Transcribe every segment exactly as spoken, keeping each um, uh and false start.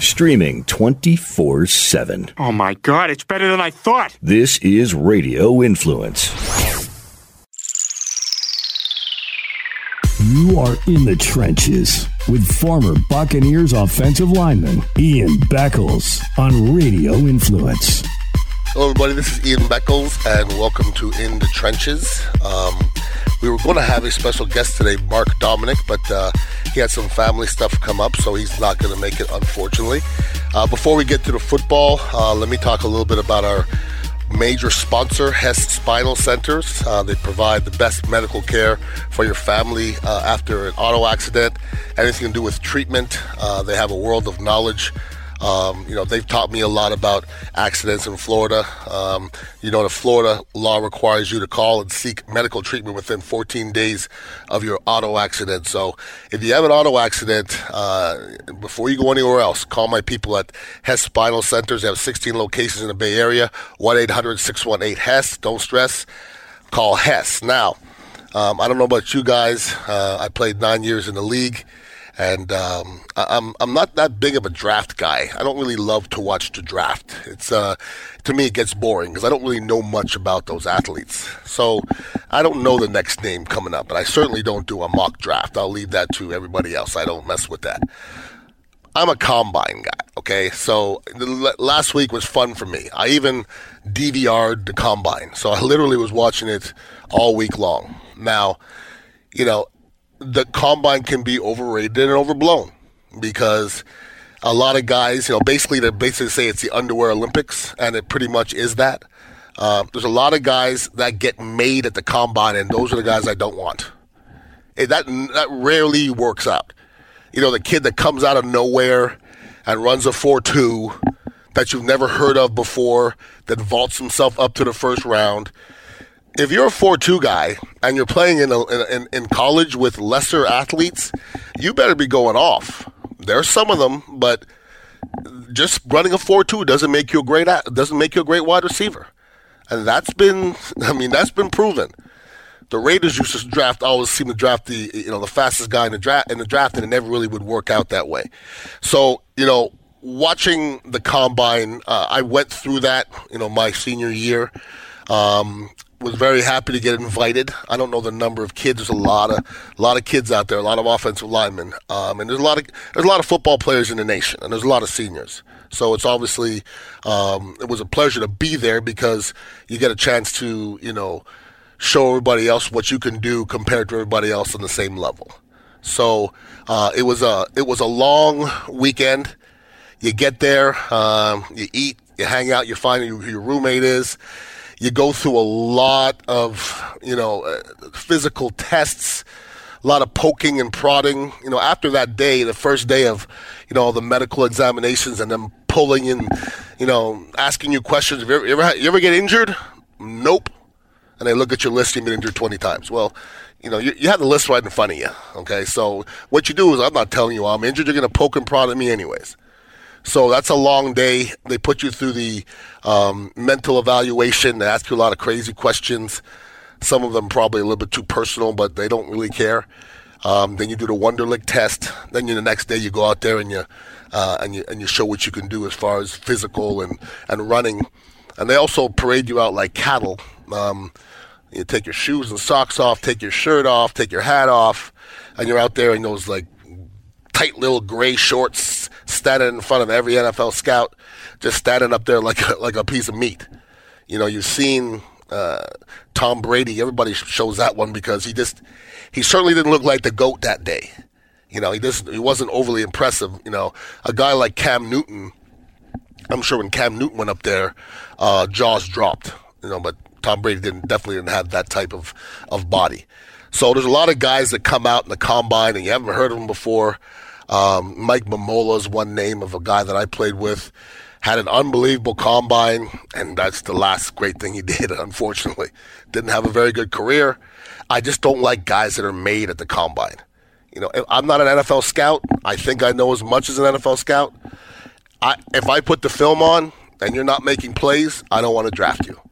Streaming twenty-four seven. Oh my God, it's better than I thought. This is Radio Influence. You are in the trenches with former Buccaneers offensive lineman Ian Beckles on Radio Influence. Hello, everybody. This is Ian Beckles, and welcome to In the Trenches. Um, we were going to have a special guest today, Mark Dominic, but uh, he had some family stuff come up, so he's not going to make it, unfortunately. Uh, before we get to the football, uh, let me talk a little bit about our major sponsor, Hess Spinal Centers. Uh, they provide the best medical care for your family uh, after an auto accident, anything to do with treatment. Uh, they have a world of knowledge. Um, you know, they've taught me a lot about accidents in Florida. Um, you know, the Florida law requires you to call and seek medical treatment within fourteen days of your auto accident. So if you have an auto accident, uh, before you go anywhere else, call my people at Hess Spinal Centers. They have sixteen locations in the Bay Area, one eight hundred six one eight HESS. Don't stress, call Hess. Now, um, I don't know about you guys. Uh, I played nine years in the league. And um, I'm I'm not that big of a draft guy. I don't really love to watch the draft. It's uh, to me it gets boring because I don't really know much about those athletes. So I don't know the next name coming up, and I certainly don't do a mock draft. I'll leave that to everybody else. I don't mess with that. I'm a combine guy, okay? So the last week was fun for me. I even D V R'd the combine. So I literally was watching it all week long. Now, you know, the combine can be overrated and overblown because a lot of guys, you know, basically they basically say it's the underwear Olympics, and it pretty much is that. Uh, there's a lot of guys that get made at the combine, and those are the guys I don't want. It, that that rarely works out. You know, the kid that comes out of nowhere and runs a four two that you've never heard of before, that vaults himself up to the first round. If you're a four two guy and you're playing in, a, in in college with lesser athletes, you better be going off. There are some of them, but just running a four two doesn't make you a great doesn't make you a great wide receiver, and that's been I mean that's been proven. The Raiders used to draft always seem to draft the you know the fastest guy in the draft in the draft, and it never really would work out that way. So you know, watching the combine, uh, I went through that you know my senior year. Um, was very happy to get invited. I don't know the number of kids. There's a lot of a lot of kids out there, a lot of offensive linemen, um, and there's a lot of there's a lot of football players in the nation, and there's a lot of seniors. So it's obviously um, it was a pleasure to be there because you get a chance to you know show everybody else what you can do compared to everybody else on the same level. So uh, it was a it was a long weekend. You get there, um, you eat, you hang out, you find who your roommate is. You go through a lot of, you know, uh, physical tests, a lot of poking and prodding. You know, after that day, the first day of, you know, the medical examinations and them pulling and, you know, asking you questions. Have you ever, you ever, you ever get injured? Nope. And they look at your list, you've been injured twenty times. Well, you know, you, you have the list right in front of you, okay? So what you do is I'm not telling you I'm injured. You're going to poke and prod at me anyways. So that's a long day. They put you through the um, mental evaluation. They ask you a lot of crazy questions. Some of them probably a little bit too personal, but they don't really care. Um, then you do the Wonderlic test. Then you, the next day you go out there and you uh, and you and you show what you can do as far as physical and, and running. And they also parade you out like cattle. Um, you take your shoes and socks off, take your shirt off, take your hat off, and you're out there in those like tight little gray shorts, standing in front of every N F L scout, just standing up there like a, like a piece of meat. You know, you've seen uh, Tom Brady. Everybody shows that one because he just he certainly didn't look like the GOAT that day. You know, he just he wasn't overly impressive. You know, a guy like Cam Newton, I'm sure when Cam Newton went up there, uh, jaws dropped. You know, but Tom Brady didn't definitely didn't have that type of, of body. So there's a lot of guys that come out in the combine and you haven't heard of them before. Um, Mike Momola is one name of a guy that I played with. Had an unbelievable combine, and that's the last great thing he did, unfortunately. Didn't have a very good career. I just don't like guys that are made at the combine. You know, I'm not an N F L scout. I think I know as much as an N F L scout. I, if I put the film on and you're not making plays, I don't want to draft you.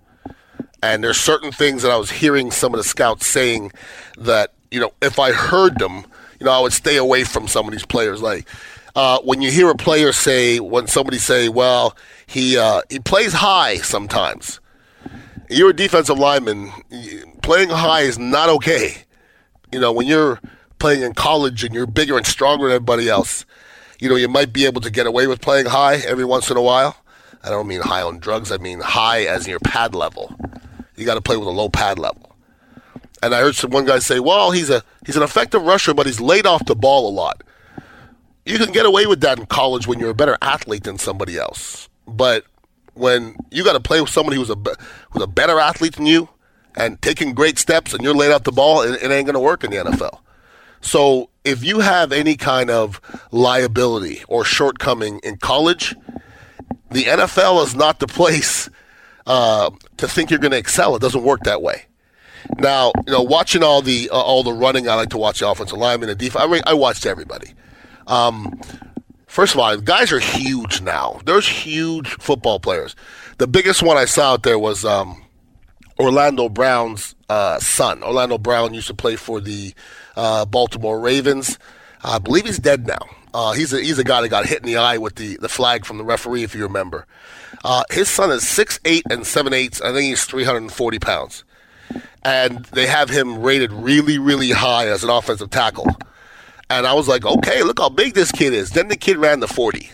And there's certain things that I was hearing some of the scouts saying that, you know, if I heard them, you know, I would stay away from some of these players. Like, uh, when you hear a player say, when somebody say, well, he uh, he plays high sometimes. You're a defensive lineman. Playing high is not okay. You know, when you're playing in college and you're bigger and stronger than everybody else, you know, you might be able to get away with playing high every once in a while. I don't mean high on drugs. I mean high as in your pad level. You got to play with a low pad level. And I heard some one guy say, well, he's a he's an effective rusher, but he's laid off the ball a lot. You can get away with that in college when you're a better athlete than somebody else. But when you got to play with somebody who's a, who's a better athlete than you and taking great steps and you're laid off the ball, it, it ain't going to work in the N F L. So if you have any kind of liability or shortcoming in college, the N F L is not the place uh, to think you're going to excel. It doesn't work that way. Now, you know, watching all the uh, all the running, I like to watch the offensive linemen and defense. I, mean, I watched everybody. Um, first of all, guys are huge now. There's huge football players. The biggest one I saw out there was um, Orlando Brown's uh, son. Orlando Brown used to play for the uh, Baltimore Ravens. I believe he's dead now. Uh, he's a he's a guy that got hit in the eye with the, the flag from the referee, if you remember. Uh, his son is six eight and seven eighths. I think he's three hundred forty pounds. And they have him rated really, really high as an offensive tackle. And I was like, okay, look how big this kid is. Then the kid ran the forty.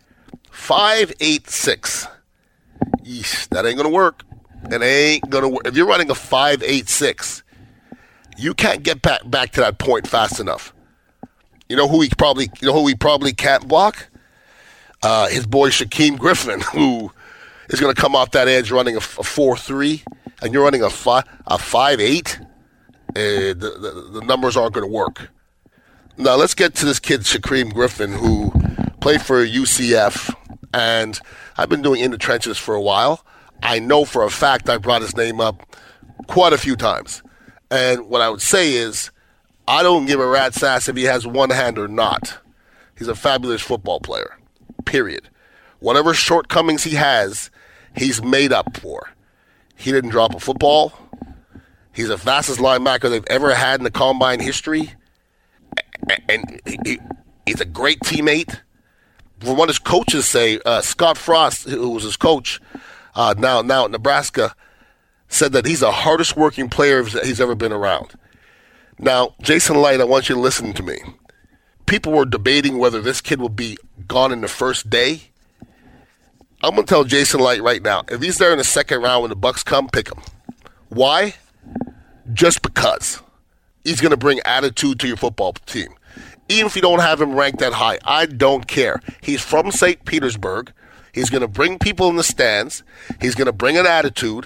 five eight six. Yeesh, that ain't going to work. It ain't going to work. If you're running a five eight six, you can't get back, back to that point fast enough. You know who he probably you know who he probably can't block? Uh, his boy Shaquem Griffin, who is going to come off that edge running a, a four three, and you're running a five a five eight. Uh, the, the the numbers aren't going to work. Now let's get to this kid Shaquem Griffin, who played for U C F, and I've been doing In the Trenches for a while. I know for a fact I brought his name up quite a few times, and what I would say is, I don't give a rat's ass if he has one hand or not. He's a fabulous football player, period. Whatever shortcomings he has, he's made up for. He didn't drop a football. He's the fastest linebacker they've ever had in the combine history. And he, he's a great teammate. From what his coaches say, uh, Scott Frost, who was his coach uh, now, now at Nebraska, said that he's the hardest working player he's ever been around. Now, Jason Light, I want you to listen to me. People were debating whether this kid will be gone in the first day. I'm going to tell Jason Light right now, if he's there in the second round when the Bucks come, pick him. Why? Just because. He's going to bring attitude to your football team. Even if you don't have him ranked that high, I don't care. He's from Saint Petersburg. He's going to bring people in the stands. He's going to bring an attitude.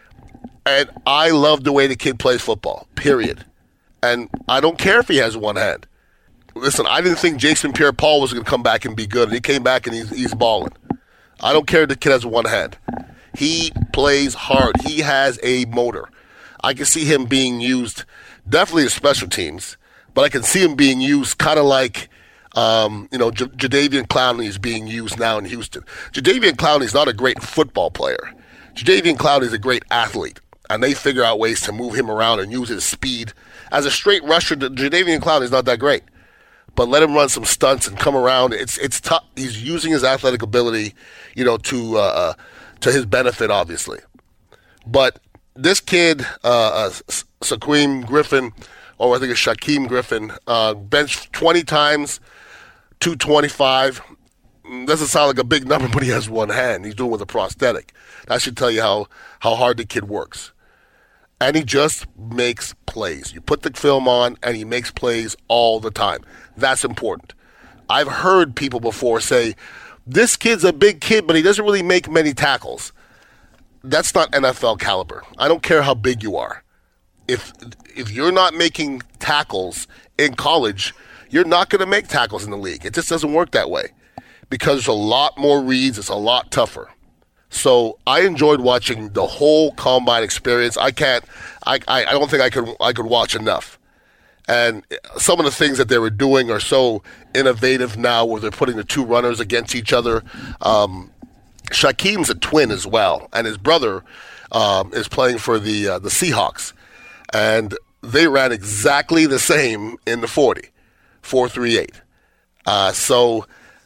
And I love the way the kid plays football, period. And I don't care if he has one hand. Listen, I didn't think Jason Pierre-Paul was going to come back and be good. And he came back and he's, he's balling. I don't care if the kid has one hand. He plays hard. He has a motor. I can see him being used definitely in special teams, but I can see him being used kind of like, um, you know, J- Jadeveon Clowney is being used now in Houston. Jadeveon Clowney is not a great football player. Jadeveon Clowney is a great athlete, and they figure out ways to move him around and use his speed. As a straight rusher, Jadeveon Clowney is not that great, but let him run some stunts and come around. It's it's tough. He's using his athletic ability, you know, to uh, to his benefit, obviously. But this kid, uh, uh, Shaquem Griffin, or I think it's Shaquem Griffin, uh, benched twenty times, two twenty-five. Doesn't sound like a big number, but he has one hand. He's doing it with a prosthetic. That should tell you how, how hard the kid works. And he just makes plays. You put the film on, and he makes plays all the time. That's important. I've heard people before say, this kid's a big kid, but he doesn't really make many tackles. That's not N F L caliber. I don't care how big you are. If if you're not making tackles in college, you're not going to make tackles in the league. It just doesn't work that way because there's a lot more reads. It's a lot tougher. So I enjoyed watching the whole combine experience. I can't. I I, I don't think I could I could watch enough. And some of the things that they were doing are so innovative now, where they're putting the two runners against each other. Um, Shaquem's a twin as well, and his brother um, is playing for the uh, the Seahawks, and they ran exactly the same in the forty, four three eight. Uh, so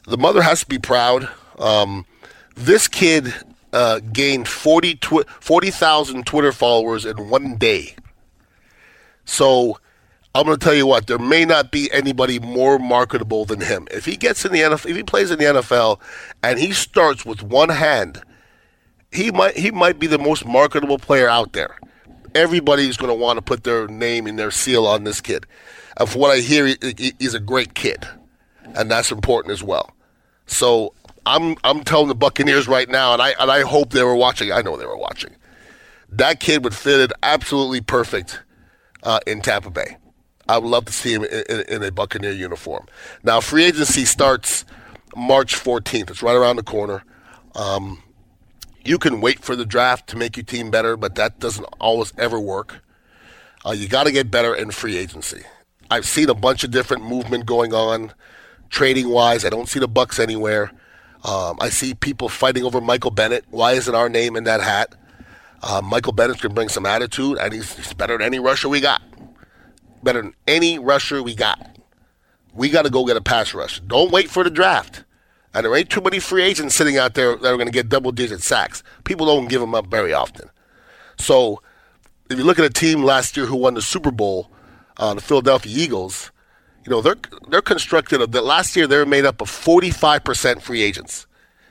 the mother has to be proud. Um, this kid uh, gained forty thousand Twitter followers in one day. So I'm going to tell you what, there may not be anybody more marketable than him. If he gets in the N F L, if he plays in the N F L and he starts with one hand, he might he might be the most marketable player out there. Everybody's going to want to put their name and their seal on this kid. And from what I hear, he, he's a great kid, and that's important as well. So I'm I'm telling the Buccaneers right now, and I and I hope they were watching. I know they were watching. That kid would fit it absolutely perfect uh, in Tampa Bay. I would love to see him in, in, in a Buccaneer uniform. Now, free agency starts March fourteenth. It's right around the corner. Um, you can wait for the draft to make your team better, but that doesn't always ever work. Uh, you got to get better in free agency. I've seen a bunch of different movement going on, trading-wise. I don't see the Bucs anywhere. Um, I see people fighting over Michael Bennett. Why isn't our name in that hat? Uh, Michael Bennett can bring some attitude, and he's, he's better than any rusher we got. Better than any rusher we got. We got to go get a pass rush. Don't wait for the draft. And there ain't too many free agents sitting out there that are going to get double-digit sacks. People don't give them up very often. So if you look at a team last year who won the Super Bowl, uh, the Philadelphia Eagles, you know, they're they're constructed of that. Last year they were made up of forty-five percent free agents.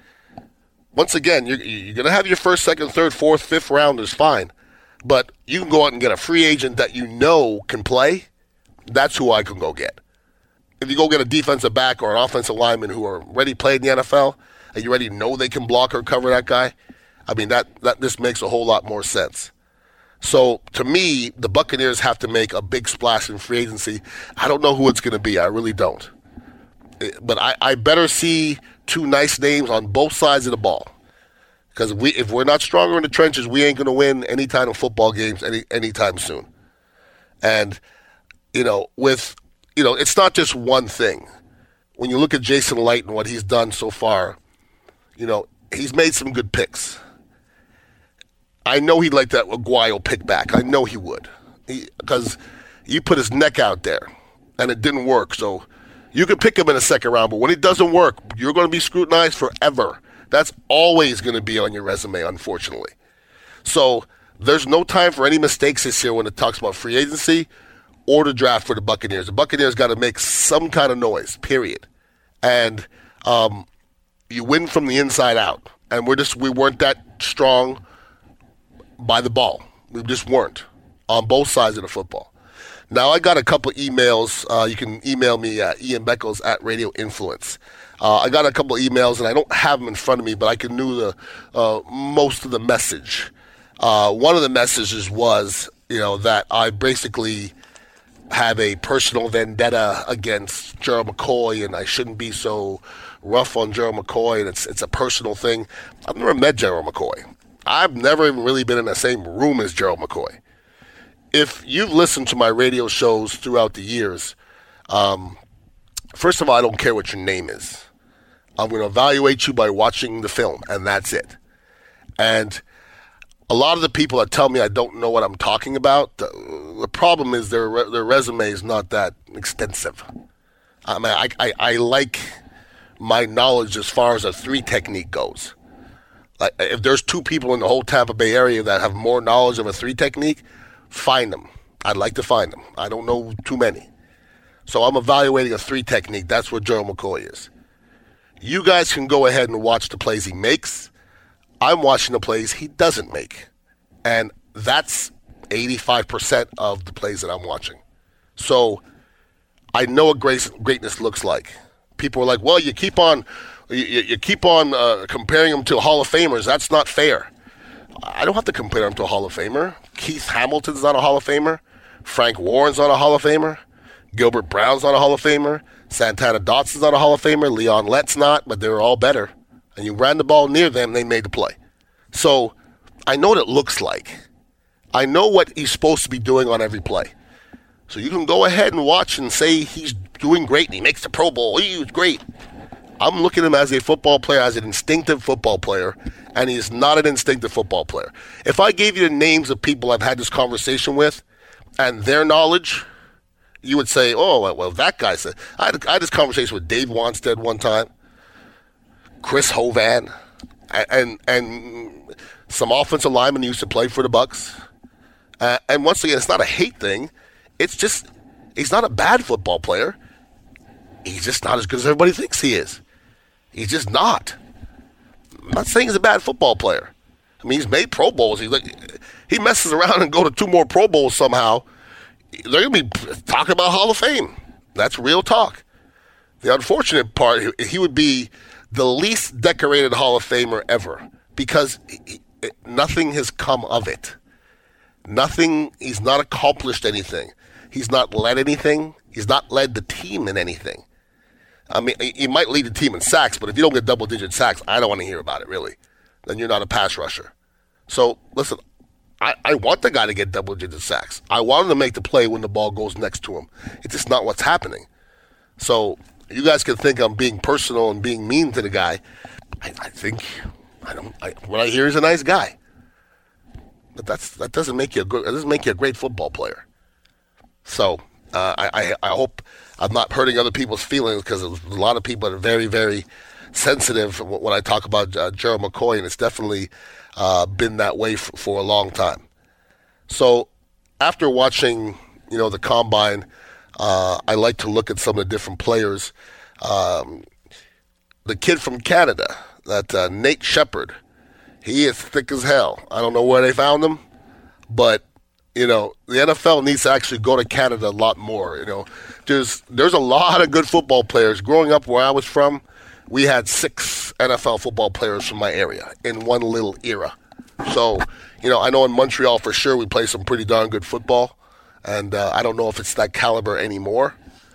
Once again, you're, you're going to have your first, second, third, fourth, fifth rounders, fine. But you can go out and get a free agent that you know can play. That's who I can go get. If you go get a defensive back or an offensive lineman who are ready to play in the N F L, and you already know they can block or cover that guy, I mean, that, that this makes a whole lot more sense. So, to me, the Buccaneers have to make a big splash in free agency. I don't know who it's going to be. I really don't. But I, I better see two nice names on both sides of the ball. Because we, if we're not stronger in the trenches, we ain't going to win any kind of football games any anytime soon. And, you know, with, you know, it's not just one thing. When you look at Jason Light and what he's done so far, you know, he's made some good picks. I know he'd like that Aguayo pick back. I know he would. Because you put his neck out there, and it didn't work. So you could pick him in the second round, but when it doesn't work, you're going to be scrutinized forever. That's always going to be on your resume, unfortunately. So there's no time for any mistakes this year when it talks about free agency or the draft for the Buccaneers. The Buccaneers got to make some kind of noise, period. And um, you win from the inside out. And we're just we weren't that strong by the ball. We just weren't on both sides of the football. Now, I got a couple emails. Uh, you can email me at Ian Beckles at Radio Influence. Uh, I got a couple of emails, and I don't have them in front of me, but I can do the uh, most of the message. Uh, one of the messages was, you know, that I basically have a personal vendetta against Gerald McCoy, and I shouldn't be so rough on Gerald McCoy, and it's it's a personal thing. I've never met Gerald McCoy. I've never even really been in the same room as Gerald McCoy. If you've listened to my radio shows throughout the years, um, first of all, I don't care what your name is. I'm going to evaluate you by watching the film, and that's it. And a lot of the people that tell me I don't know what I'm talking about, the, the problem is their their resume is not that extensive. I mean, I, I, I like my knowledge as far as a three technique goes. Like, if there's two people in the whole Tampa Bay area that have more knowledge of a three technique, find them. I'd like to find them. I don't know too many. So I'm evaluating a three technique. That's what Gerald McCoy is. You guys can go ahead and watch the plays he makes. I'm watching the plays he doesn't make. And that's eighty-five percent of the plays that I'm watching. So I know what great, greatness looks like. People are like, well, you keep on you, you keep on uh, comparing them to Hall of Famers. That's not fair. I don't have to compare him to a Hall of Famer. Keith Hamilton's not a Hall of Famer. Frank Warren's not a Hall of Famer. Gilbert Brown's not a Hall of Famer. Santana Dotson's not a Hall of Famer. Leon Lett's not, but they're all better. And you ran the ball near them, they made the play. So I know what it looks like. I know what he's supposed to be doing on every play. So you can go ahead and watch and say he's doing great and he makes the Pro Bowl. He was great. I'm looking at him as a football player, as an instinctive football player, and he's not an instinctive football player. If I gave you the names of people I've had this conversation with and their knowledge, you would say, oh, well, that guy said. I had, I had this conversation with Dave Wanstead one time. Chris Hovan, and and some offensive linemen used to play for the Bucks. Uh, and once again, it's not a hate thing. It's just he's not a bad football player. He's just not as good as everybody thinks he is. He's just not. I'm not saying he's a bad football player. I mean, he's made Pro Bowls. He like he messes around and go to two more Pro Bowls somehow. They're going to be talking about Hall of Fame. That's real talk. The unfortunate part, he would be the least decorated Hall of Famer ever because he, nothing has come of it. Nothing. He's not accomplished anything. He's not led anything. He's not led the team in anything. I mean, he might lead the team in sacks, but if you don't get double-digit sacks, I don't want to hear about it, really. Then you're not a pass rusher. So, listen, I, I want the guy to get double-digit sacks. I want him to make the play when the ball goes next to him. It's just not what's happening. So, you guys can think I'm being personal and being mean to the guy. I, I think, I don't. I, what I hear is a nice guy. But that's that doesn't make you a good. That doesn't make you a great football player. So, uh, I, I I hope I'm not hurting other people's feelings because a lot of people are very, very sensitive when I talk about uh, Gerald McCoy, and it's definitely uh, been that way for, for a long time. So after watching, you know, the Combine, uh, I like to look at some of the different players. Um, the kid from Canada, that uh, Nate Shepherd, he is thick as hell. I don't know where they found him, but you know, the N F L needs to actually go to Canada a lot more. You know, there's there's a lot of good football players. Growing up where I was from, we had six N F L football players from my area in one little era. So, you know, I know in Montreal for sure we play some pretty darn good football, and uh, I don't know if it's that caliber anymore.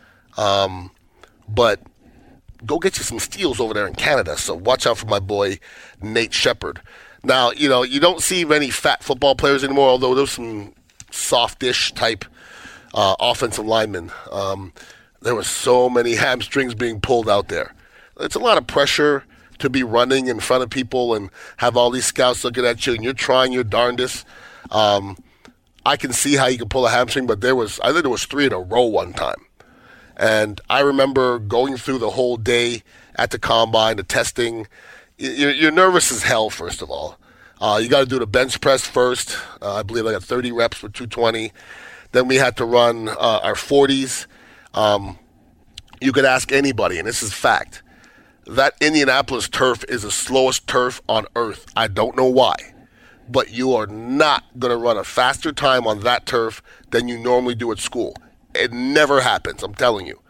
Um, but go get you some steals over there in Canada. So watch out for my boy Nate Shepherd. Now, you know, you don't see many fat football players anymore, although there's some softish type uh, offensive linemen. Um, there were so many hamstrings being pulled out there. It's a lot of pressure to be running in front of people and have all these scouts looking at you, and you're trying your darndest. Um, I can see how you can pull a hamstring, but there was, I think there was three in a row one time. And I remember going through the whole day at the Combine, the testing. You're, you're nervous as hell, first of all. Uh, you got to do the bench press first. Uh, I believe I got thirty reps for two twenty. Then we had to run uh, our forties. Um, you could ask anybody, and this is fact, that Indianapolis turf is the slowest turf on earth. I don't know why, but you are not going to run a faster time on that turf than you normally do at school. It never happens, I'm telling you.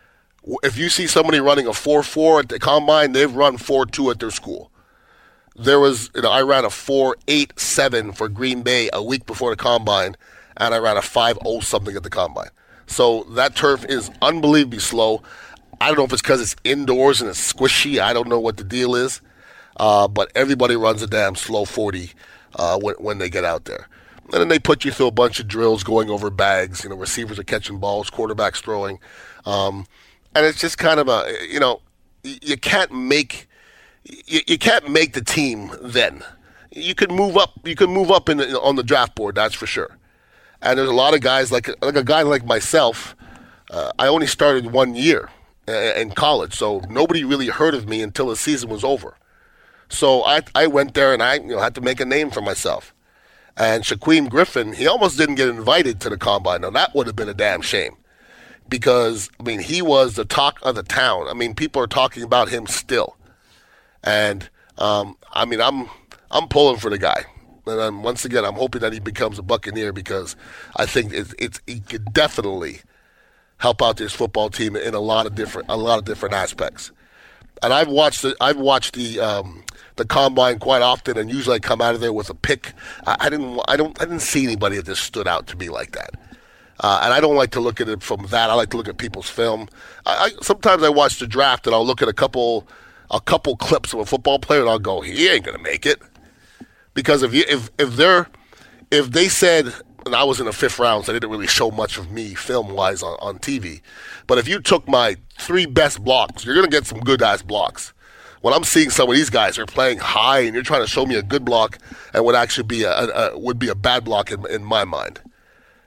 If you see somebody running a four four at the Combine, they've run four two at their school. There was, you know, I ran a four eight seven for Green Bay a week before the Combine, and I ran a five oh something at the Combine. So that turf is unbelievably slow. I don't know if it's because it's indoors and it's squishy. I don't know what the deal is. Uh, but everybody runs a damn slow forty uh, when, when they get out there. And then they put you through a bunch of drills going over bags. You know, receivers are catching balls, quarterbacks throwing. Um, and it's just kind of a, you know, you can't make... You, you can't make the team then. You can move up. You can move up in the, on the draft board. That's for sure. And there's a lot of guys like like a guy like myself. Uh, I only started one year in college, so nobody really heard of me until the season was over. So I I went there and I you know had to make a name for myself. And Shaquem Griffin, he almost didn't get invited to the Combine. Now that would have been a damn shame, because I mean he was the talk of the town. I mean people are talking about him still. And, um, I mean, I'm I'm pulling for the guy. And I'm, once again, I'm hoping that he becomes a Buccaneer, because I think it's, it's he could definitely help out this football team in a lot of different a lot of different aspects. And I've watched the, I've watched the um, the Combine quite often, and usually I come out of there with a pick. I, I didn't I don't I didn't see anybody that just stood out to me like that. Uh, and I don't like to look at it from that. I like to look at people's film. I, I sometimes I watch the draft and I'll look at a couple. a couple clips of a football player, and I'll go, he ain't going to make it. Because if you if if they're if they said, and I was in the fifth round, so they didn't really show much of me film-wise on, on T V, but if you took my three best blocks, you're going to get some good-ass blocks. When I'm seeing some of these guys are playing high, and you're trying to show me a good block, and would actually be a, a, a would be a bad block in, in my mind.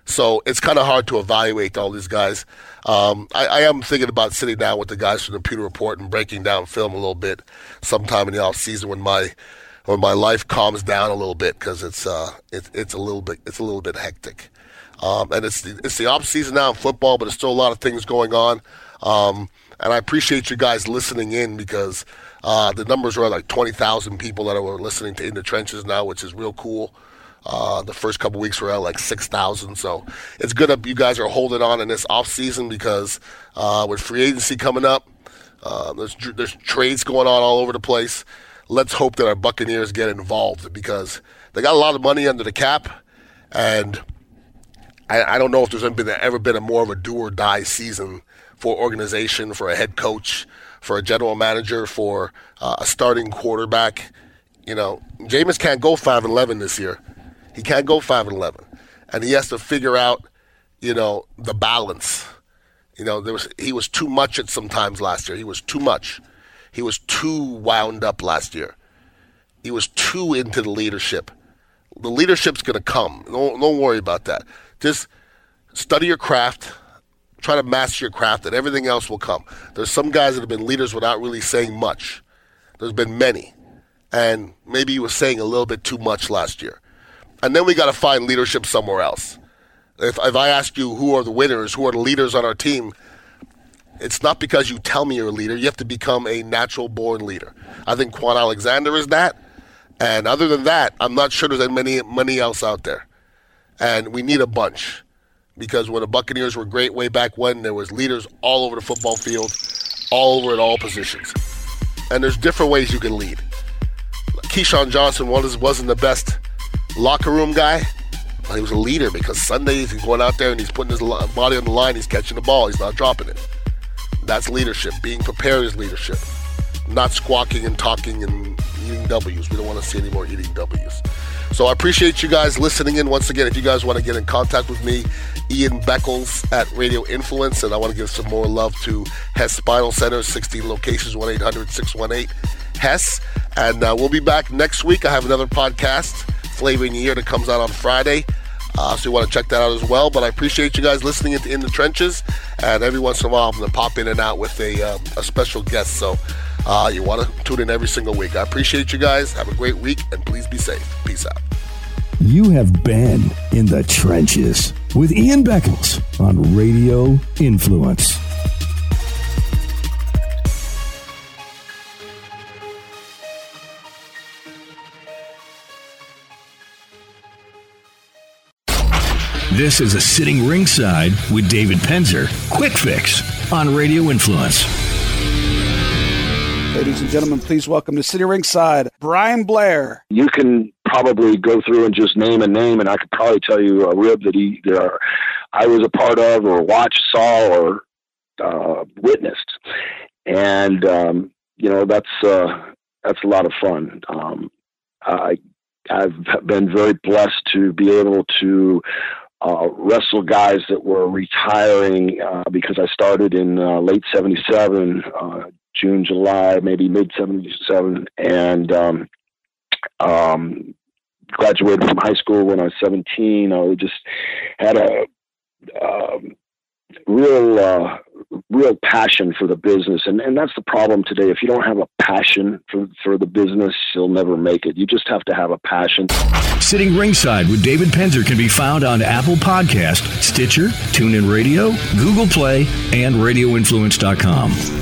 So it's kind of hard to evaluate all these guys. Um, I, I am thinking about sitting down with the guys from the Pewter Report and breaking down film a little bit sometime in the off season when my when my life calms down a little bit, because it's uh it, it's a little bit it's a little bit hectic. Um, and it's the, it's the off season now in football, but there's still a lot of things going on. Um, and I appreciate you guys listening in, because uh, the numbers are like twenty thousand people that are listening to In the Trenches now, which is real cool. Uh, the first couple weeks were at like six thousand, so it's good that you guys are holding on in this off season, because uh, with free agency coming up, uh, there's there's trades going on all over the place. Let's hope that our Buccaneers get involved, because they got a lot of money under the cap, and I, I don't know if there's been, ever been a more of a do or die season for organization, for a head coach, for a general manager, for uh, a starting quarterback. You know, Jameis can't go five and eleven this year. He can't go five and eleven, and he has to figure out, you know, the balance. You know, there was he was too much at some times last year. He was too much. He was too wound up last year. He was too into the leadership. The leadership's going to come. Don't, don't worry about that. Just study your craft, try to master your craft, and everything else will come. There's some guys that have been leaders without really saying much. There's been many, and maybe he was saying a little bit too much last year. And then we got to find leadership somewhere else. If, if I ask you who are the winners, who are the leaders on our team, it's not because you tell me you're a leader. You have to become a natural-born leader. I think Quan Alexander is that. And other than that, I'm not sure there's many, many else out there. And we need a bunch. Because when the Buccaneers were great way back when, there was leaders all over the football field, all over at all positions. And there's different ways you can lead. Keyshawn Johnson wasn't the best locker room guy, but he was a leader, because Sundays he's going out there and he's putting his body on the line, he's catching the ball, he's not dropping it. That's leadership. Being prepared is leadership. Not squawking and talking and eating W's. We don't want to see any more eating W's. So I appreciate you guys listening in. Once again, if you guys want to get in contact with me, Ian Beckles at Radio Influence, and I want to give some more love to Hess Spinal Center, sixteen locations, one eight hundred six one eight Hess. And uh, we'll be back next week. I have another podcast, Flavoring the Year, that comes out on Friday. Uh, so you want to check that out as well. But I appreciate you guys listening into In the Trenches. And every once in a while, I'm going to pop in and out with a, uh, a special guest. So uh, you want to tune in every single week. I appreciate you guys. Have a great week, and please be safe. Peace out. You have been In the Trenches with Ian Beckles on Radio Influence. This is a Sitting Ringside with David Penzer. Quick Fix on Radio Influence. Ladies and gentlemen, please welcome to Sitting Ringside, Brian Blair. You can probably go through and just name a name, and I could probably tell you a rib that he, uh, I was a part of, or watched, saw, or uh, witnessed. And um, you know, that's uh, that's a lot of fun. Um, I I've been very blessed to be able to Uh, wrestle guys that were retiring uh, because I started in uh, late seventy-seven, uh, June, July, maybe mid seventy-seven, and um, um, graduated from high school when I was seventeen. I just had a um, real, uh, real passion for the business, and, and that's the problem today. If you don't have a passion for, for the business, you'll never make it. You just have to have a passion. Sitting Ringside with David Penzer can be found on Apple Podcast, Stitcher, TuneIn Radio, Google Play, and radio influence dot com.